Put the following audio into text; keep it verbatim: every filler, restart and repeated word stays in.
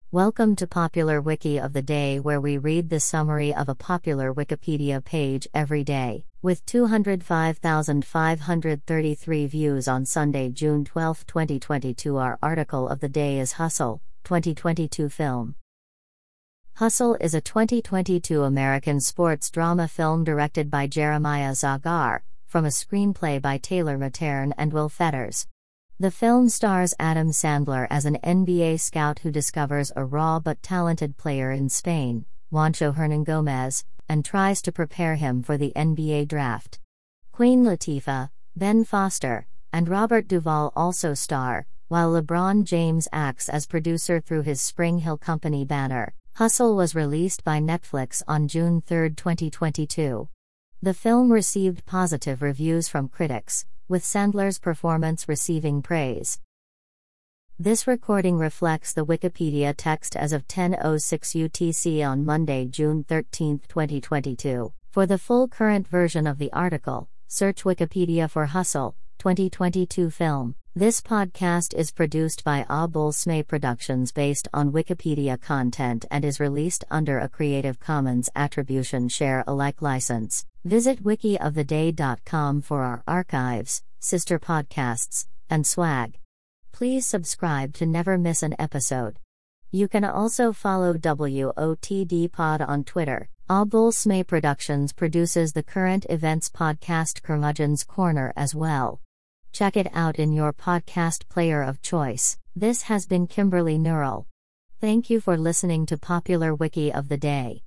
Welcome to Popular Wiki of the Day, where we read the summary of a popular Wikipedia page every day. With two hundred five thousand five hundred thirty-three views on Sunday, June twelfth, twenty twenty-two, our article of the day is Hustle, twenty twenty-two film. Hustle is a twenty twenty-two American sports drama film directed by Jeremiah Zagar, from a screenplay by Taylor Materne and Will Fetters. The film stars Adam Sandler as an N B A scout who discovers a raw but talented player in Spain, Juancho Hernangomez, and tries to prepare him for the N B A draft. Queen Latifah, Ben Foster, and Robert Duvall also star, while LeBron James acts as producer through his Spring Hill Company banner. Hustle was released by Netflix on June third, twenty twenty-two. The film received positive reviews from critics, with Sandler's performance receiving praise. This recording reflects the Wikipedia text as of ten oh six U T C on Monday, June thirteenth, twenty twenty-two. For the full current version of the article, search Wikipedia for Hustle, twenty twenty-two film. This podcast is produced by Abul Smay Productions based on Wikipedia content and is released under a Creative Commons Attribution Share Alike license. Visit wiki of the day dot com for our archives, sister podcasts, and swag. Please subscribe to never miss an episode. You can also follow W O T D Pod on Twitter. Abul Smay Productions produces the current events podcast Curmudgeon's Corner as well. Check it out in your podcast player of choice. This has been Kimberly Neural. Thank you for listening to Popular Wiki of the Day.